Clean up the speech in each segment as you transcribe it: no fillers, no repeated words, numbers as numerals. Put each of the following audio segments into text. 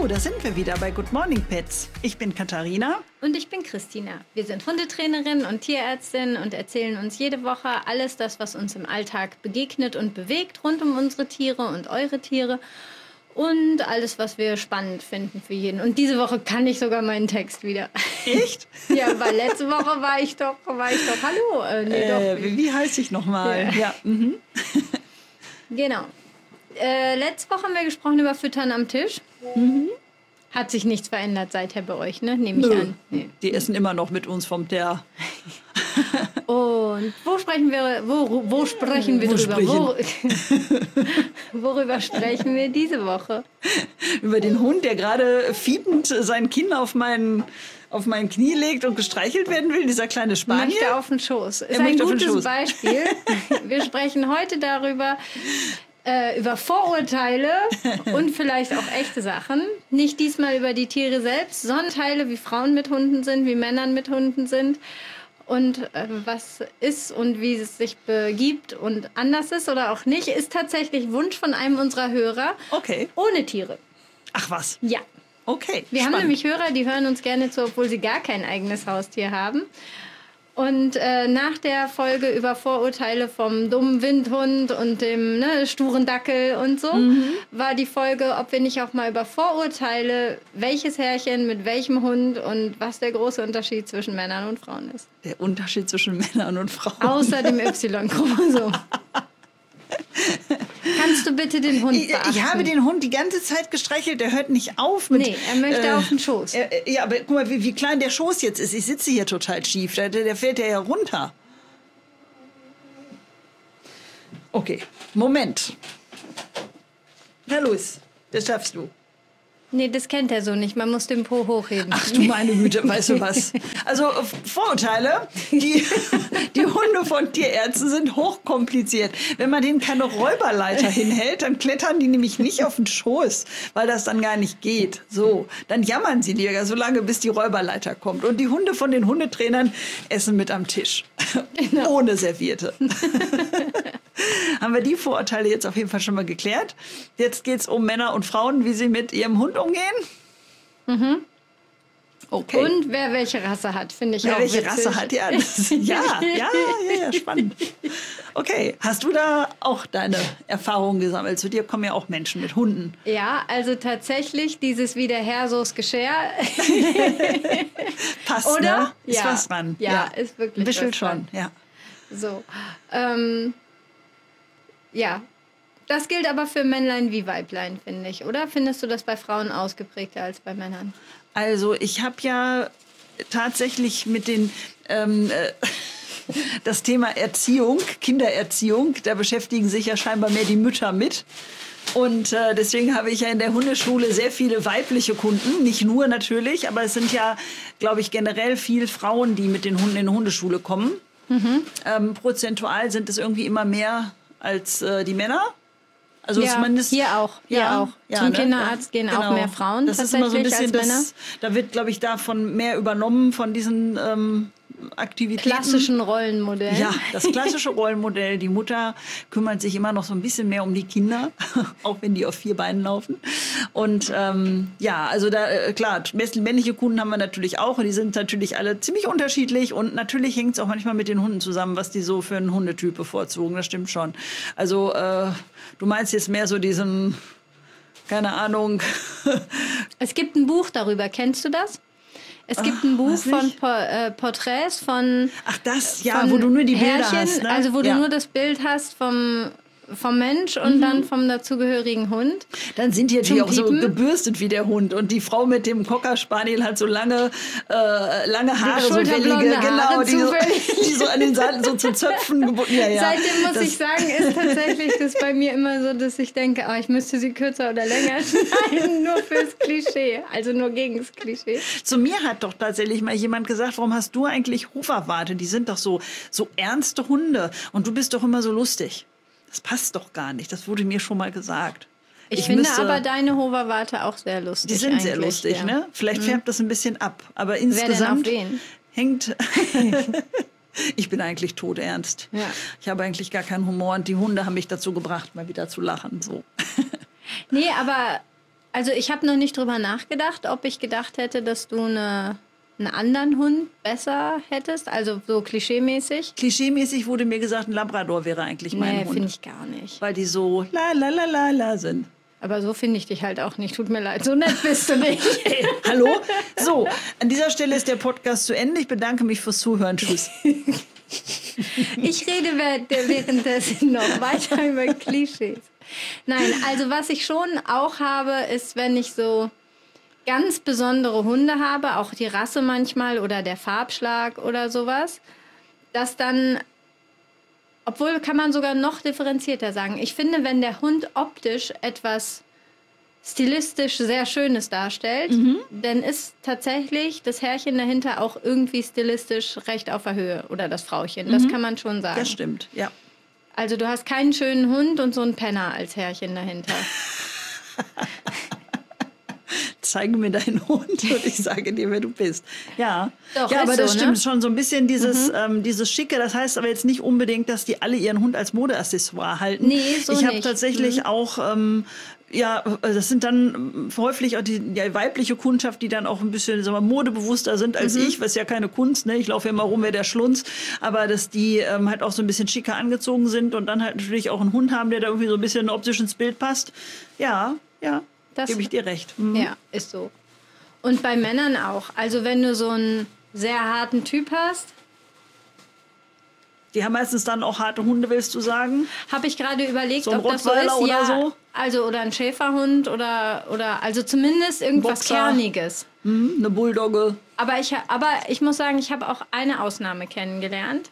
So, da sind wir wieder bei Good Morning Pets. Ich bin Katharina. Und ich bin Christina. Wir sind Hundetrainerin und Tierärztin und erzählen uns jede Woche alles das, was uns im Alltag begegnet und bewegt, rund um unsere Tiere und eure Tiere. Und alles, was wir spannend finden für jeden. Und diese Woche kann ich sogar meinen Text wieder. Echt? Ja, weil letzte Woche war ich doch hallo. Wie heiße ich nochmal? Ja. Genau. Letzte Woche haben wir gesprochen über Füttern am Tisch. Mhm. Hat sich nichts verändert seither bei euch, ne? Nehme ich an. Nee. Die essen immer noch mit uns vom Teller. Und worüber sprechen wir diese Woche? Über den Hund, der gerade fiepend sein Kinn auf mein Knie legt und gestreichelt werden will, dieser kleine Spanier. Möchte auf den Schoß. Ist ein gutes Beispiel. Wir sprechen heute darüber, über Vorurteile und vielleicht auch echte Sachen. Nicht diesmal über die Tiere selbst, sondern Teile, wie Frauen mit Hunden sind, wie Männern mit Hunden sind. Und was ist und wie es sich begibt und anders ist oder auch nicht, ist tatsächlich Wunsch von einem unserer Hörer. Okay. Ohne Tiere. Ach was? Ja. Okay. Wir haben nämlich Hörer, die hören uns gerne zu, obwohl sie gar kein eigenes Haustier haben. Und nach der Folge über Vorurteile vom dummen Windhund und dem sturen Dackel und so, war die Folge, ob wir nicht auch mal über Vorurteile, welches Herrchen mit welchem Hund und was der große Unterschied zwischen Männern und Frauen ist. Der Unterschied zwischen Männern und Frauen. Außer dem Y-Chromosom. Kannst du bitte den Hund beachten? Ich habe den Hund die ganze Zeit gestreichelt, der hört nicht auf. Nee, er möchte auf den Schoß. Ja, aber guck mal, wie klein der Schoß jetzt ist. Ich sitze hier total schief, der fällt ja runter. Okay, Moment. Na los, das schaffst du. Nee, das kennt er so nicht. Man muss den Po hochheben. Ach du meine Güte, weißt du was? Also Vorurteile, die Hunde von Tierärzten sind hochkompliziert. Wenn man denen keine Räuberleiter hinhält, dann klettern die nämlich nicht auf den Schoß, weil das dann gar nicht geht. So, dann jammern sie lieber so lange, bis die Räuberleiter kommt. Und die Hunde von den Hundetrainern essen mit am Tisch. Genau. Ohne Serviette. Haben wir die Vorurteile jetzt auf jeden Fall schon mal geklärt. Jetzt geht es um Männer und Frauen, wie sie mit ihrem Hund umgehen. Mhm. Okay. Und wer welche Rasse hat, finde ich auch witzig. Wer welche Rasse hat, ja. Ja, spannend. Okay, hast du da auch deine Erfahrungen gesammelt? Zu dir kommen ja auch Menschen mit Hunden. Ja, also tatsächlich dieses wie der Herr, so's Geschirr. Passt, oder? Ne? Ist ja. was dran. Ja, ist wirklich ein bisschen was schon, dran. Ja. So, ja. Das gilt aber für Männlein wie Weiblein, finde ich, oder? Findest du das bei Frauen ausgeprägter als bei Männern? Also ich habe ja tatsächlich mit den das Thema Erziehung, Kindererziehung, da beschäftigen sich ja scheinbar mehr die Mütter mit. Und deswegen habe ich ja in der Hundeschule sehr viele weibliche Kunden, nicht nur natürlich, aber es sind ja, glaube ich, generell viele Frauen, die mit den Hunden in die Hundeschule kommen. Mhm. Prozentual sind es irgendwie immer mehr als die Männer. Also ja, zumindest hier auch. Ja, zum Kinderarzt gehen auch mehr Frauen das ist immer so ein bisschen als Männer. Da wird, glaube ich, davon mehr übernommen von diesen Aktivitäten. Klassischen Rollenmodell. Ja, das klassische Rollenmodell. Die Mutter kümmert sich immer noch so ein bisschen mehr um die Kinder, auch wenn die auf 4 Beinen laufen. Und also da, klar, männliche Kunden haben wir natürlich auch. Und die sind natürlich alle ziemlich unterschiedlich. Und natürlich hängt es auch manchmal mit den Hunden zusammen, was die so für einen Hundetyp bevorzugen. Das stimmt schon. Also du meinst jetzt mehr so diesen, keine Ahnung. Es gibt ein Buch darüber. Kennst du das? Es gibt ein Buch von Porträts von... Ach das, ja, wo du nur die Bilder Härchen, hast. Ne? Also wo du nur das Bild hast vom Mensch und dann vom dazugehörigen Hund. Dann sind die natürlich auch so gebürstet wie der Hund. Und die Frau mit dem Cocker Spaniel hat so lange Haare, so wellige, genau, die so an den Seiten so zu Zöpfen gebunden. Ja, ja. Seitdem muss ich sagen, ist tatsächlich das bei mir immer so, dass ich denke, ich müsste sie kürzer oder länger schneiden, nur fürs Klischee. Also nur gegen das Klischee. Zu mir hat doch tatsächlich mal jemand gesagt, warum hast du eigentlich Hoverwarte? Die sind doch so ernste Hunde. Und du bist doch immer so lustig. Das passt doch gar nicht. Das wurde mir schon mal gesagt. Ich finde aber deine Hoverwarte auch sehr lustig. Die sind sehr lustig, ja. Ne? Vielleicht färbt das ein bisschen ab. Aber insgesamt hängt... Ich bin eigentlich todernst. Ja. Ich habe eigentlich gar keinen Humor. Und die Hunde haben mich dazu gebracht, mal wieder zu lachen. So. Nee, aber Also ich habe noch nicht drüber nachgedacht, ob ich gedacht hätte, dass du einen anderen Hund besser hättest, also so klischeemäßig. Klischeemäßig wurde mir gesagt, ein Labrador wäre eigentlich mein Hund. Nee, finde ich gar nicht. Weil die so la sind. Aber so finde ich dich halt auch nicht. Tut mir leid, so nett bist du nicht. Hallo? So, an dieser Stelle ist der Podcast zu Ende. Ich bedanke mich fürs Zuhören. Tschüss. Ich rede währenddessen noch weiter über Klischees. Nein, also was ich schon auch habe, ist, wenn ich so ganz besondere Hunde habe, auch die Rasse manchmal oder der Farbschlag oder sowas, dass dann, obwohl kann man sogar noch differenzierter sagen, ich finde, wenn der Hund optisch etwas stilistisch sehr Schönes darstellt, dann ist tatsächlich das Herrchen dahinter auch irgendwie stilistisch recht auf der Höhe oder das Frauchen. Das kann man schon sagen. Das stimmt, ja. Also du hast keinen schönen Hund und so einen Penner als Herrchen dahinter. Zeige mir deinen Hund und ich sage dir, wer du bist. Ja, Doch, ja, aber ist das so, stimmt ne? schon so ein bisschen dieses Schicke. Das heißt aber jetzt nicht unbedingt, dass die alle ihren Hund als Modeaccessoire halten. Nee, so ich habe nicht. tatsächlich auch ja, das sind dann häufig auch die weibliche Kundschaft, die dann auch ein bisschen, sagen wir, modebewusster sind als ich, was ja keine Kunst, ne? Ich laufe ja immer rum, wer der Schlunz, aber dass die halt auch so ein bisschen schicker angezogen sind und dann halt natürlich auch einen Hund haben, der da irgendwie so ein bisschen optisch ins Bild passt. Ja, gebe ich dir recht. Ja, ist so. Und bei Männern auch. Also wenn du so einen sehr harten Typ hast, die haben meistens dann auch harte Hunde, willst du sagen? habe ich gerade überlegt, So ein ob das so Rottweiler ist. oder Ja, so? also oder ein Schäferhund oder also zumindest irgendwas Boxer. Kerniges. Eine Bulldogge. Aber ich muss sagen, ich habe auch eine Ausnahme kennengelernt.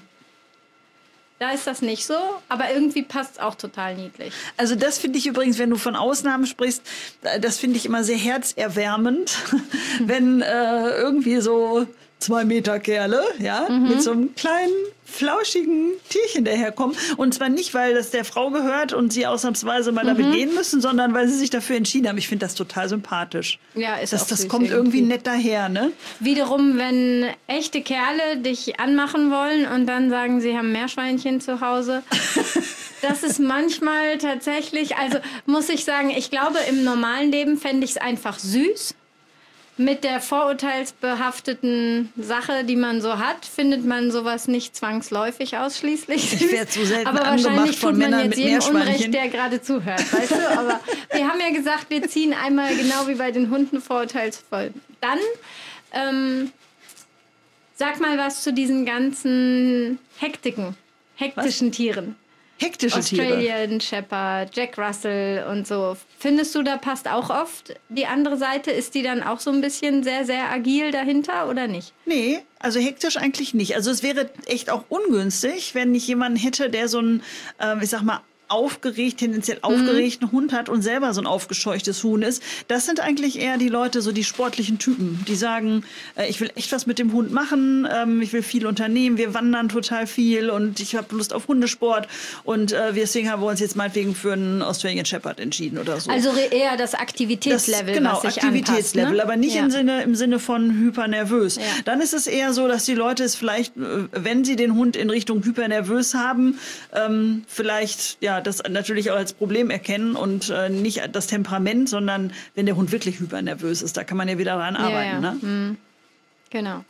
Da ist das nicht so, aber irgendwie passt es auch total niedlich. Also das finde ich übrigens, wenn du von Ausnahmen sprichst, das finde ich immer sehr herzerwärmend, wenn irgendwie so 2 Meter Kerle, ja, mit so einem kleinen, flauschigen Tierchen daherkommen. Und zwar nicht, weil das der Frau gehört und sie ausnahmsweise mal damit gehen müssen, sondern weil sie sich dafür entschieden haben. Ich finde das total sympathisch. Ja, ist auch das süß kommt irgendwie nett daher, ne? Wiederum, wenn echte Kerle dich anmachen wollen und dann sagen, sie haben Meerschweinchen zu Hause. Das ist manchmal tatsächlich, also muss ich sagen, ich glaube, im normalen Leben fände ich es einfach süß. Mit der vorurteilsbehafteten Sache, die man so hat, findet man sowas nicht zwangsläufig ausschließlich. Ich werde so selten aber angemacht wahrscheinlich von tut man Männern jetzt mit jedem Unrecht, Meerschweinchen. der gerade zuhört, weißt du? Aber wir haben ja gesagt, wir ziehen einmal genau wie bei den Hunden vorurteilsvoll. Dann sag mal was zu diesen ganzen hektischen Tieren. Hektische Tiere. Australian Shepherd, Jack Russell und so. Findest du, da passt auch oft die andere Seite? Ist die dann auch so ein bisschen sehr, sehr agil dahinter oder nicht? Nee, also hektisch eigentlich nicht. Also es wäre echt auch ungünstig, wenn ich jemanden hätte, der so einen, ich sag mal, tendenziell aufgeregten Hund hat und selber so ein aufgescheuchtes Huhn ist. Das sind eigentlich eher die Leute, so die sportlichen Typen, die sagen, ich will echt was mit dem Hund machen, ich will viel unternehmen, wir wandern total viel und ich habe Lust auf Hundesport und deswegen haben wir uns jetzt meinetwegen für einen Australian Shepherd entschieden oder so. Also eher das Aktivitätslevel, Genau, was sich Aktivitätslevel, anpasst, ne? aber nicht im Sinne von hypernervös. Ja. Dann ist es eher so, dass die Leute es vielleicht, wenn sie den Hund in Richtung hypernervös haben, vielleicht das natürlich auch als Problem erkennen und nicht das Temperament, sondern wenn der Hund wirklich hypernervös ist, da kann man ja wieder dran arbeiten. Ja. Ne? Genau.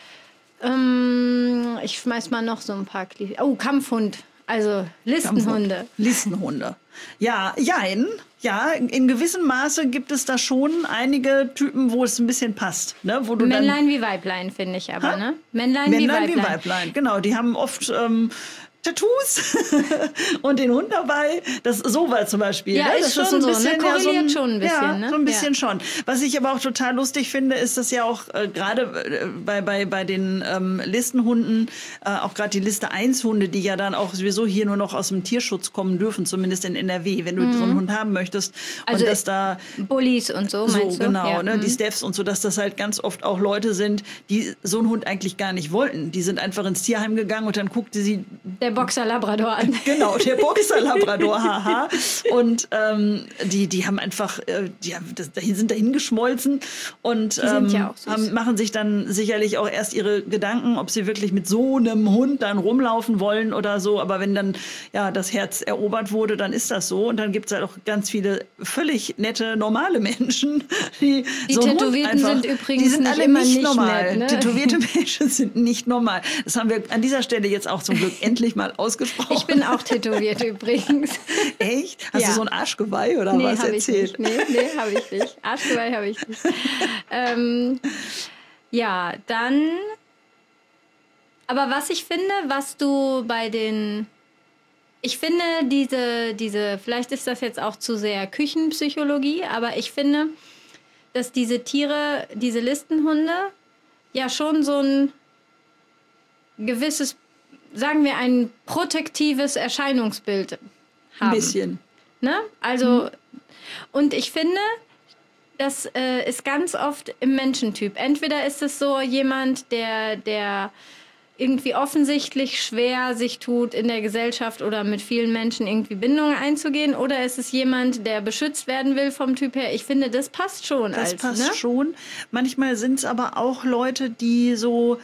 Ich schmeiß mal noch so ein paar Klischees. Oh, Kampfhund. Also Listenhunde. Listenhunde. Ja, jein. Ja, in gewissem Maße gibt es da schon einige Typen, wo es ein bisschen passt. Ne? Wo du Männlein wie Weiblein, finde ich aber, ne? Männlein wie Weiblein. Genau, die haben oft Tattoos und den Hund dabei. Das sowas zum Beispiel. Ja, ne? ist das schon ist so, ne? Korreliert schon ein bisschen. Ja, ne? so ein bisschen schon. Was ich aber auch total lustig finde, ist, dass ja auch gerade bei den Listenhunden, auch gerade die Liste 1 Hunde, die ja dann auch sowieso hier nur noch aus dem Tierschutz kommen dürfen, zumindest in NRW, wenn du so einen Hund haben möchtest. Also und dass da Bullies und so, meinst du? Genau, Ja. ne, die Staffs und so, dass das halt ganz oft auch Leute sind, die so einen Hund eigentlich gar nicht wollten. Die sind einfach ins Tierheim gegangen und dann guckte sie Der Boxer Labrador an. Genau, der Boxer Labrador, haha. Und die haben einfach, sind dahin geschmolzen und ja auch machen sich dann sicherlich auch erst ihre Gedanken, ob sie wirklich mit so einem Hund dann rumlaufen wollen oder so. Aber wenn dann das Herz erobert wurde, dann ist das so. Und dann gibt es halt auch ganz viele völlig nette, normale Menschen, die so Tätowierten sind übrigens die sind alle immer nicht normal. nett, ne? Tätowierte Menschen sind nicht normal. Das haben wir an dieser Stelle jetzt auch zum Glück endlich mal ausgesprochen. Ich bin auch tätowiert übrigens. Echt? Hast du so ein Arschgeweih oder was erzählt? Nee, habe ich nicht. Arschgeweih habe ich nicht. Dann... Aber was ich finde, was du bei den... Ich finde diese, vielleicht ist das jetzt auch zu sehr Küchenpsychologie, aber ich finde, dass diese Tiere, diese Listenhunde, ja schon so ein gewisses, sagen wir, ein protektives Erscheinungsbild haben. Ein bisschen. Ne? Also, und ich finde, das ist ganz oft im Menschentyp. Entweder ist es so jemand, der irgendwie offensichtlich schwer sich tut, in der Gesellschaft oder mit vielen Menschen irgendwie Bindungen einzugehen, oder ist es jemand, der beschützt werden will vom Typ her? Ich finde, das passt schon. Das passt schon. Manchmal sind es aber auch Leute, die so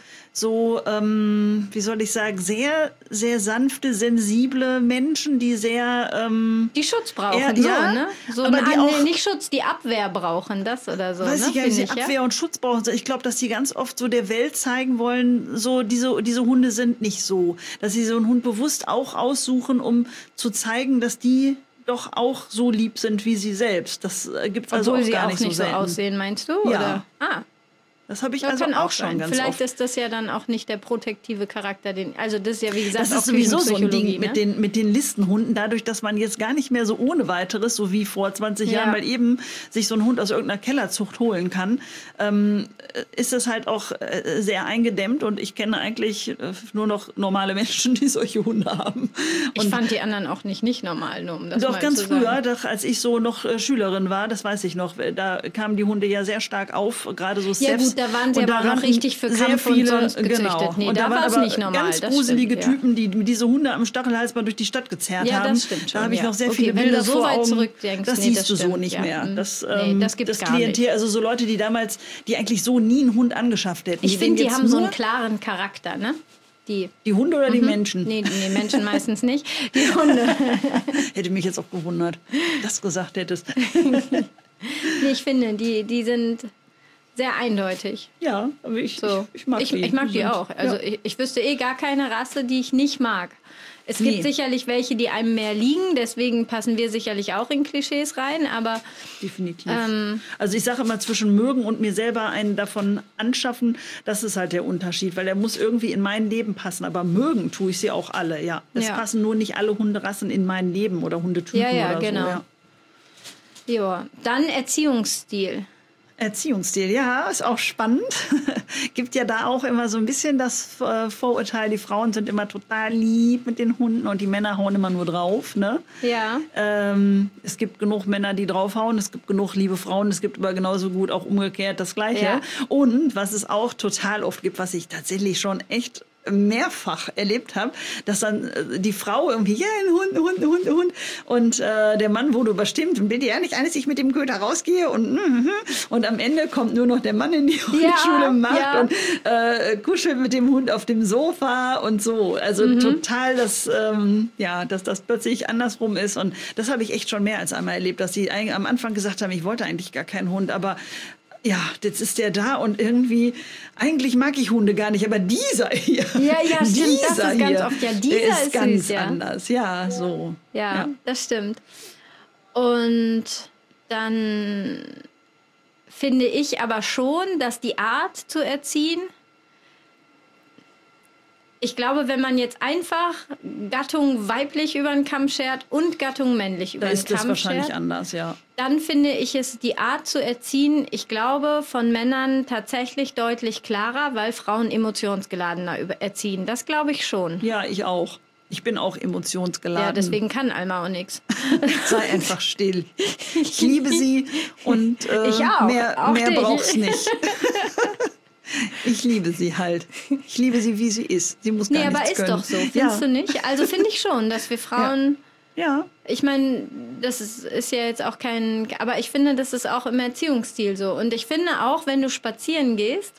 wie soll ich sagen, sehr, sehr sanfte, sensible Menschen, die sehr... die Schutz brauchen, ne? So aber die auch, nicht Schutz, die Abwehr brauchen, das oder so. Weiß ich gar nicht, Abwehr und Schutz brauchen. Ich glaube, dass die ganz oft so der Welt zeigen wollen, so diese Hunde sind nicht so. Dass sie so einen Hund bewusst auch aussuchen, um zu zeigen, dass die doch auch so lieb sind wie sie selbst. Das gibt also auch gar nicht so selten. So aussehen, meinst du? Ja. Oder? Das habe ich also auch schon ganz Vielleicht oft. Ist das ja dann auch nicht der protektive Charakter, also das ist ja wie gesagt das ist auch sowieso so ein Ding, ne? mit den Listenhunden, dadurch, dass man jetzt gar nicht mehr so ohne weiteres, so wie vor 20 Jahren mal eben sich so einen Hund aus irgendeiner Kellerzucht holen kann, ist es halt auch sehr eingedämmt, und ich kenne eigentlich nur noch normale Menschen, die solche Hunde haben. Und ich fand die anderen auch nicht normal, nur um das doch mal ganz zu sagen. früher, doch, als ich so noch Schülerin war, das weiß ich noch, da kamen die Hunde ja sehr stark auf, gerade so Steps. Ja gut, da waren sie aber noch richtig für Kampf und sonst gezüchtet. Genau. Nee, und da war es nicht normal. Ganz gruselige Typen, die diese Hunde am Stachelhals mal durch die Stadt gezerrt haben. Ja, das stimmt schon. Da habe ich noch sehr viele wenn Bilder du so vor weit Augen. zurückdenkst, Das siehst du so nicht mehr. Das gibt's das gar Klientel, nicht. also so Leute, die damals, die eigentlich so nie einen Hund angeschafft hätten. Ich finde, die haben so einen klaren Charakter, ne? Die Hunde oder die Menschen? Nee, Menschen meistens nicht. Die Hunde. Hätte mich jetzt auch gewundert, dass du gesagt hättest. Nee, ich finde, die sind sehr eindeutig. Ja, aber ich mag die. Ich mag die auch. Also ich wüsste gar keine Rasse, die ich nicht mag. Es gibt sicherlich welche, die einem mehr liegen, deswegen passen wir sicherlich auch in Klischees rein, aber... Definitiv. Also ich sage immer, zwischen mögen und mir selber einen davon anschaffen, das ist halt der Unterschied, weil der muss irgendwie in mein Leben passen, aber mögen tue ich sie auch alle, ja. Es passen nur nicht alle Hunderassen in mein Leben oder Hundetypen oder genau. so. Ja, ja, dann Erziehungsstil. Erziehungsstil, ja, ist auch spannend. Gibt ja da auch immer so ein bisschen das Vorurteil, die Frauen sind immer total lieb mit den Hunden und die Männer hauen immer nur drauf. Ne? Ja. Es gibt genug Männer, die draufhauen, es gibt genug liebe Frauen, es gibt aber genauso gut auch umgekehrt das Gleiche. Ja. Und was es auch total oft gibt, was ich tatsächlich schon echt mehrfach erlebt habe, dass dann die Frau irgendwie, ein Hund. Und der Mann wurde überstimmt und will die ja nicht ein, dass ich mit dem Köter rausgehe und am Ende kommt nur noch der Mann in die Hundeschule, macht und kuschelt mit dem Hund auf dem Sofa und so. Also total, dass das plötzlich andersrum ist. Und das habe ich echt schon mehr als einmal erlebt, dass die am Anfang gesagt haben, ich wollte eigentlich gar keinen Hund, aber ja, jetzt ist der da und irgendwie, eigentlich mag ich Hunde gar nicht, aber dieser hier. Ja, stimmt, das ist ganz oft. Ja, dieser ist ganz süß, anders. Ja, so. Ja, das stimmt. Und dann finde ich aber schon, dass die Art zu erziehen, ich glaube, wenn man jetzt einfach Gattung weiblich über den Kamm schert und Gattung männlich über den Kamm schert, ist das wahrscheinlich anders, ja. Dann finde ich es, die Art zu erziehen, ich glaube, von Männern tatsächlich deutlich klarer, weil Frauen emotionsgeladener erziehen. Das glaube ich schon. Ja, ich auch. Ich bin auch emotionsgeladen. Ja, deswegen kann Alma auch nichts. Sei einfach still. Ich liebe sie und ich auch. mehr braucht's nicht. Ich liebe sie halt. Ich liebe sie, wie sie ist. Sie muss gar nichts aber ist können. Doch so, findest du nicht? Also finde ich schon, dass wir Frauen... Ja. Ich meine, das ist ja jetzt auch kein... Aber ich finde, das ist auch im Erziehungsstil so. Und ich finde auch, wenn du spazieren gehst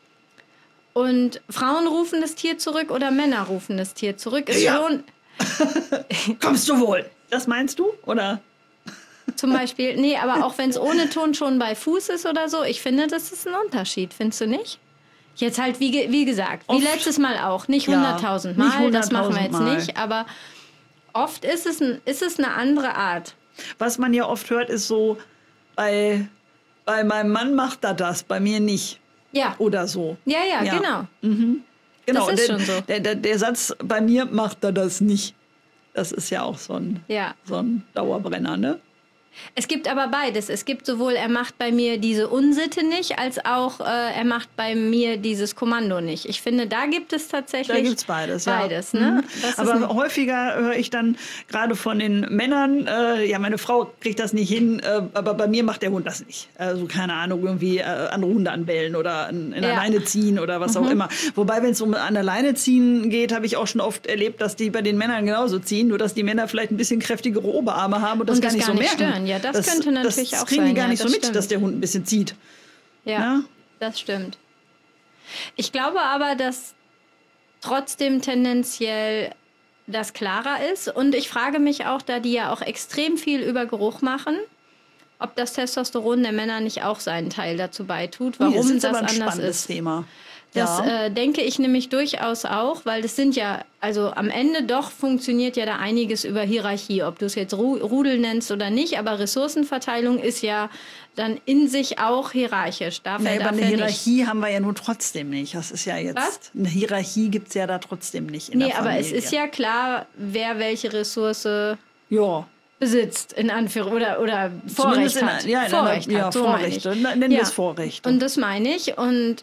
und Frauen rufen das Tier zurück oder Männer rufen das Tier zurück, ist schon... Kommst du wohl? Das meinst du? Oder... Zum Beispiel, nee, aber auch wenn es ohne Ton schon bei Fuß ist oder so, ich finde, das ist ein Unterschied, findest du nicht? Jetzt halt, wie gesagt, wie letztes Mal auch, nicht 100.000 Mal, das machen wir jetzt nicht, aber oft ist es eine andere Art. Was man ja oft hört, ist so, bei meinem Mann macht er das, bei mir nicht. Ja. Oder so. Ja, genau. Mhm. Genau, das ist schon so. Der Satz, bei mir macht er das nicht, das ist ja auch so ein Dauerbrenner, ne? Es gibt aber beides. Es gibt sowohl, er macht bei mir diese Unsitte nicht, als auch, er macht bei mir dieses Kommando nicht. Ich finde, da gibt es tatsächlich... Da gibt es beides, ja. Beides, ne? Aber häufiger höre ich dann gerade von den Männern, meine Frau kriegt das nicht hin, aber bei mir macht der Hund das nicht. Also keine Ahnung, irgendwie andere Hunde anbellen oder in Leine ziehen oder was auch immer. Wobei, wenn es um an der Leine ziehen geht, habe ich auch schon oft erlebt, dass die bei den Männern genauso ziehen, nur dass die Männer vielleicht ein bisschen kräftigere Oberarme haben und das gar nicht so merken. Stören. Ja, das könnte natürlich auch sein. Das kriegen die gar nicht so mit, stimmt. dass der Hund ein bisschen zieht. Ja, das stimmt. Ich glaube aber, dass trotzdem tendenziell das klarer ist. Und ich frage mich auch, da die ja auch extrem viel über Geruch machen, ob das Testosteron der Männer nicht auch seinen Teil dazu beitut, warum das aber ein anders spannendes ist. Thema. Das denke ich nämlich durchaus auch, weil das sind ja, also am Ende doch funktioniert ja da einiges über Hierarchie, ob du es jetzt Rudel nennst oder nicht, aber Ressourcenverteilung ist ja dann in sich auch hierarchisch. Aber eine Hierarchie haben wir ja nun trotzdem nicht. Das ist ja jetzt, Was? Eine Hierarchie gibt es ja da trotzdem nicht in der Familie. Aber es ist ja klar, wer welche Ressource besitzt, in Anführungszeichen, oder Vorrecht hat. Vorrecht hat, so Vorrechte. Nennen wir es Vorrechte. Und das meine ich. Und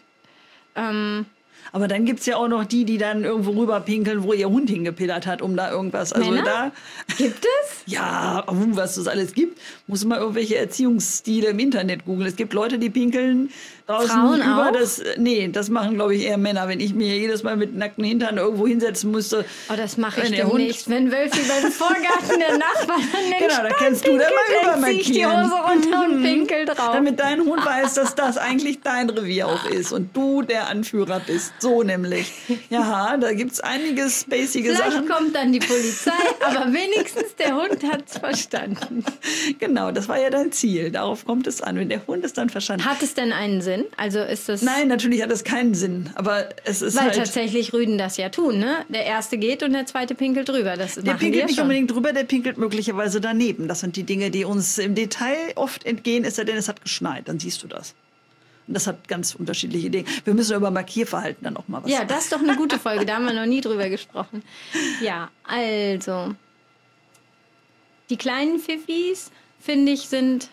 aber dann gibt es ja auch noch die dann irgendwo rüberpinkeln, wo ihr Hund hingepillert hat, um da irgendwas. Also Männer? Gibt es? Ja, was es alles gibt, muss man irgendwelche Erziehungsstile im Internet googeln. Es gibt Leute, die pinkeln draußen Frauen über auch? das. Nee, das machen, glaube ich, eher Männer. Wenn ich mir jedes Mal mit nackten Hintern irgendwo hinsetzen müsste. Oh, das mache ich demnächst. Wenn Wölfi beim Vorgarten der Nachbarn genau, da kannst du dann mal übermarkieren. Die Hose runter und pinkel drauf. Damit dein Hund weiß, dass das eigentlich dein Revier auch ist und du der Anführer bist. So nämlich. Ja, da gibt es einige spacige Sachen. Vielleicht kommt dann die Polizei, aber wenigstens der Hund hat es verstanden. Genau, das war ja dein Ziel. Darauf kommt es an, wenn der Hund es dann verstanden hat. Hat es denn einen Sinn? Also ist das... Nein, natürlich hat es keinen Sinn, aber es ist Weil halt... tatsächlich Rüden das ja tun, ne? Der erste geht und der zweite pinkelt drüber. Das der pinkelt nicht unbedingt drüber, der pinkelt möglicherweise daneben. Das sind die Dinge, die uns im Detail oft entgehen, es sei denn, es hat geschneit, dann siehst du das. Und das hat ganz unterschiedliche Dinge. Wir müssen über Markierverhalten dann auch mal was sagen. Ja, das ist doch eine gute Folge, da haben wir noch nie drüber gesprochen. Ja, also... Die kleinen Pfiffis, finde ich, sind...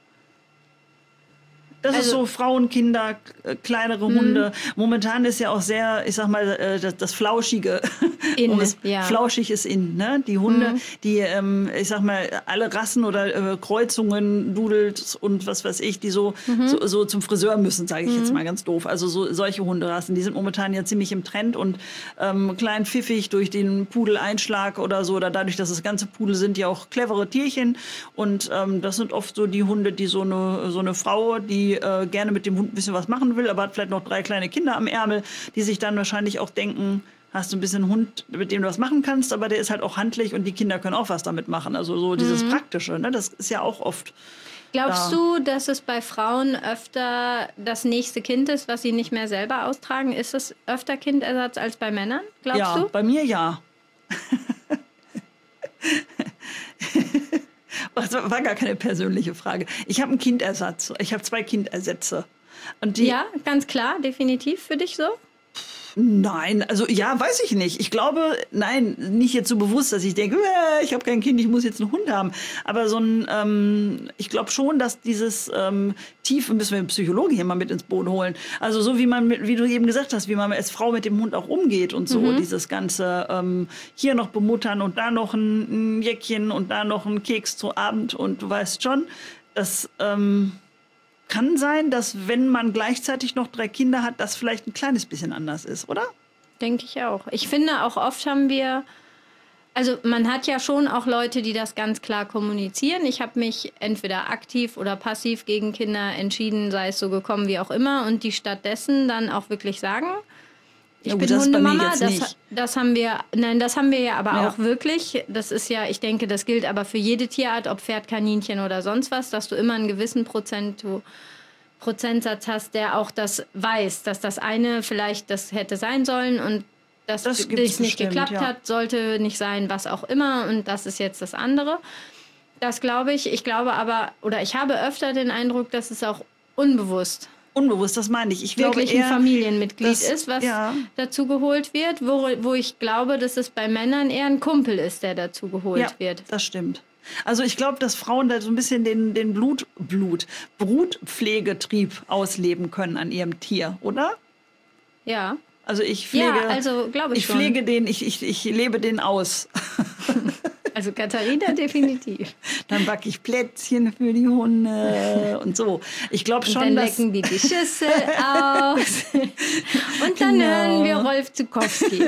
Das ist so Frauen, Kinder, kleinere Hunde. Momentan ist ja auch sehr, ich sag mal, das Flauschige. Flauschig ist in, ne? Die Hunde, die, ich sag mal, alle Rassen oder Kreuzungen, Doodles und was weiß ich, die so zum Friseur müssen, sage ich jetzt mal ganz doof. Also solche Hunderassen, die sind momentan ja ziemlich im Trend und klein pfiffig durch den Pudeleinschlag oder so, oder dadurch, dass es ganze Pudel sind, ja auch clevere Tierchen. Und das sind oft so die Hunde, die so eine Frau, die gerne mit dem Hund ein bisschen was machen will, aber hat vielleicht noch 3 kleine Kinder am Ärmel, die sich dann wahrscheinlich auch denken, hast du ein bisschen einen Hund, mit dem du was machen kannst, aber der ist halt auch handlich und die Kinder können auch was damit machen. Also so dieses Praktische, ne? Das ist ja auch oft. Glaubst du, dass es bei Frauen öfter das nächste Kind ist, was sie nicht mehr selber austragen? Ist es öfter Kindersatz als bei Männern? Glaubst du? Ja, bei mir ja. Das war gar keine persönliche Frage. Ich habe einen Kindersatz. Ich habe 2 Kindersätze. Und ja, ganz klar, definitiv für dich so? Nein, also ja, weiß ich nicht. Ich glaube, nein, nicht jetzt so bewusst, dass ich denke, ich habe kein Kind, ich muss jetzt einen Hund haben. Aber so ich glaube schon, dass dieses Tiefe, müssen wir einen Psychologen hier mal mit ins Boot holen. Also so wie du eben gesagt hast, wie man als Frau mit dem Hund auch umgeht und so. Dieses ganze hier noch bemuttern und da noch ein Jäckchen und da noch ein Keks zu Abend und du weißt schon, das kann sein, dass wenn man gleichzeitig noch 3 Kinder hat, das vielleicht ein kleines bisschen anders ist, oder? Denke ich auch. Ich finde auch oft haben wir, also man hat ja schon auch Leute, die das ganz klar kommunizieren. Ich habe mich entweder aktiv oder passiv gegen Kinder entschieden, sei es so gekommen wie auch immer, und die stattdessen dann auch wirklich sagen, ich bin Hundemama, das haben wir ja aber auch wirklich. Das ist ja, ich denke, das gilt aber für jede Tierart, ob Pferd, Kaninchen oder sonst was, dass du immer einen gewissen Prozentsatz hast, der auch das weiß, dass das eine vielleicht das hätte sein sollen und dass das nicht geklappt hat, sollte nicht sein, was auch immer, und das ist jetzt das andere. Das glaube ich. Ich glaube aber, oder ich habe öfter den Eindruck, dass es auch unbewusst, das meine ich. Ich wirklich glaube eher, ein Familienmitglied ist, was dazu geholt wird, wo ich glaube, dass es bei Männern eher ein Kumpel ist, der dazu geholt wird. Das stimmt. Also ich glaube, dass Frauen da so ein bisschen den Brutpflegetrieb ausleben können an ihrem Tier, oder? Ja. Also ich pflege, glaube ich pflege den, ich lebe den aus. Also Katharina definitiv. Dann backe ich Plätzchen für die Hunde und so. Ich glaube schon, dann lecken die Schüssel aus. Und dann hören wir Rolf Zukowski.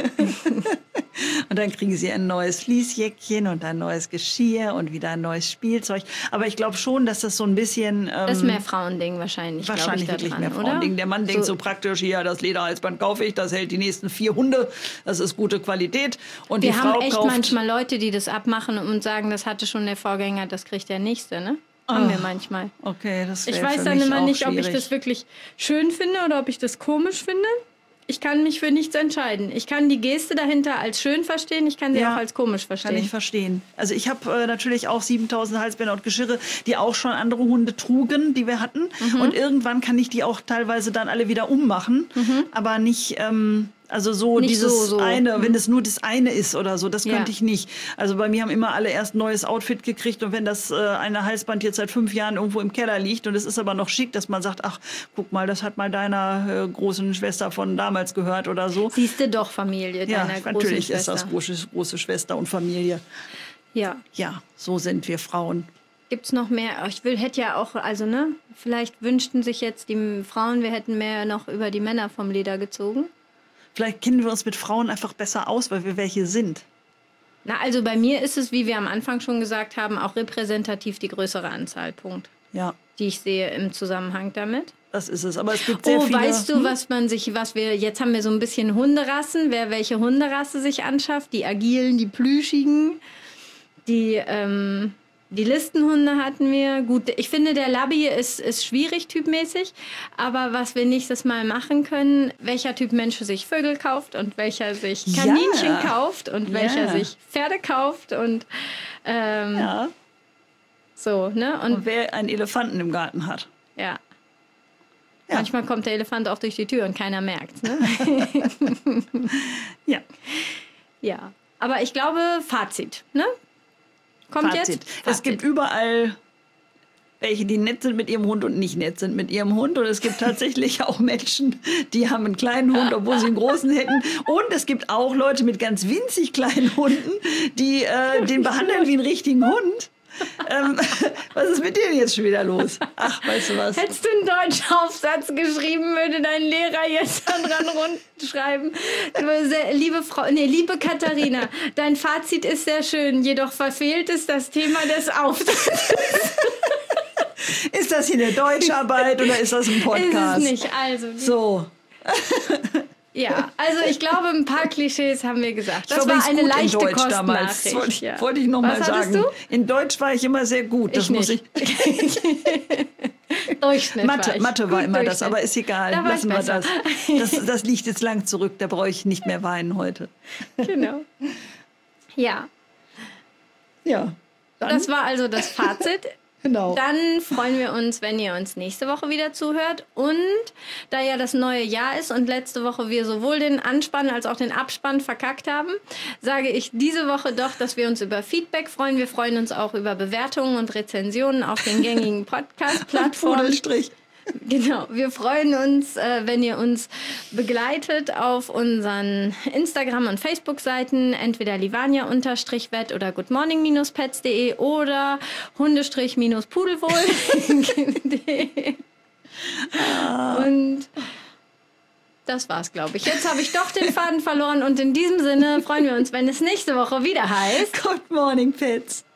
Und dann kriegen sie ein neues Fließjäckchen und ein neues Geschirr und wieder ein neues Spielzeug. Aber ich glaube schon, dass das so ein bisschen... das ist mehr Frauending wahrscheinlich. Wahrscheinlich wirklich mehr Frauending. Der Mann denkt so praktisch, hier, das Lederhalsband kaufe ich, das hält die nächsten 4 Hunde. Das ist gute Qualität. Und die Frau kauft... Wir haben echt manchmal Leute, die das abmachen und sagen, das hatte schon der Vorgänger, das kriegt der Nächste, ne? Haben wir manchmal. Okay, das wäre Ich weiß dann immer nicht, ob ich das wirklich schön finde oder ob ich das komisch finde. Ich kann mich für nichts entscheiden. Ich kann die Geste dahinter als schön verstehen, ich kann sie auch als komisch verstehen. Kann ich verstehen. Also ich habe natürlich auch 7000 Halsbänder und Geschirre, die auch schon andere Hunde trugen, die wir hatten. Und irgendwann kann ich die auch teilweise dann alle wieder ummachen, aber nicht... Also so nicht dieses eine, wenn es nur das eine ist oder so, das könnte ich nicht. Also bei mir haben immer alle erst ein neues Outfit gekriegt und wenn das eine Halsband jetzt seit 5 Jahren irgendwo im Keller liegt und es ist aber noch schick, dass man sagt, ach, guck mal, das hat mal deiner großen Schwester von damals gehört oder so. Siehst du doch Familie deiner großen Schwester. Natürlich ist das große Schwester und Familie. Ja. Ja, so sind wir Frauen. Gibt's noch mehr? Hätte ja auch, also ne, vielleicht wünschten sich jetzt die Frauen, wir hätten mehr noch über die Männer vom Leder gezogen. Vielleicht kennen wir uns mit Frauen einfach besser aus, weil wir welche sind. Na, also bei mir ist es, wie wir am Anfang schon gesagt haben, auch repräsentativ die größere Anzahl, Punkt. Ja. Die ich sehe im Zusammenhang damit. Das ist es, aber es gibt sehr viele... Weißt du, jetzt haben wir so ein bisschen Hunderassen, wer welche Hunderasse sich anschafft, die agilen, die plüschigen, die Listenhunde hatten wir. Gut, ich finde, der Labby ist schwierig typmäßig. Aber was wir nächstes Mal machen können, welcher Typ Mensch sich Vögel kauft und welcher sich Kaninchen kauft und welcher sich Pferde kauft und so, ne? Und wer einen Elefanten im Garten hat. Ja. Manchmal kommt der Elefant auch durch die Tür und keiner merkt's, ne? Ja. Aber ich glaube, Fazit, ne? Kommt Fazit. Jetzt? Es gibt überall welche, die nett sind mit ihrem Hund und nicht nett sind mit ihrem Hund. Und es gibt tatsächlich auch Menschen, die haben einen kleinen Hund, obwohl sie einen großen hätten. Und es gibt auch Leute mit ganz winzig kleinen Hunden, die den behandeln wie einen richtigen Hund. Was ist mit dir jetzt schon wieder los? Ach, weißt du was? Hättest du einen Deutschaufsatz geschrieben, würde dein Lehrer jetzt dran schreiben. Liebe Katharina, dein Fazit ist sehr schön, jedoch verfehlt es das Thema des Auftritts. Ist das hier eine Deutscharbeit oder ist das ein Podcast? Ist es nicht, also. So. Ja, also ich glaube, ein paar Klischees haben wir gesagt. Das war eine leichte Kostnachricht. Wollte ich noch mal sagen. Du? In Deutsch war ich immer sehr gut. Das muss ich. Durchschnitt Mathe war immer das, aber ist egal. Lassen wir das. Das liegt jetzt lang zurück. Da brauche ich nicht mehr weinen heute. Genau. Ja. Ja. Das war also das Fazit. Genau. Dann freuen wir uns, wenn ihr uns nächste Woche wieder zuhört. Und da ja das neue Jahr ist und letzte Woche wir sowohl den Anspann als auch den Abspann verkackt haben, sage ich diese Woche doch, dass wir uns über Feedback freuen. Wir freuen uns auch über Bewertungen und Rezensionen auf den gängigen Podcast-Plattformen. Genau, wir freuen uns, wenn ihr uns begleitet auf unseren Instagram- und Facebook-Seiten, entweder livania_vet oder goodmorning-pets.de oder hundestrich-pudelwohl. Und das war's, glaube ich. Jetzt habe ich doch den Faden verloren und in diesem Sinne freuen wir uns, wenn es nächste Woche wieder heißt Good Morning Pets.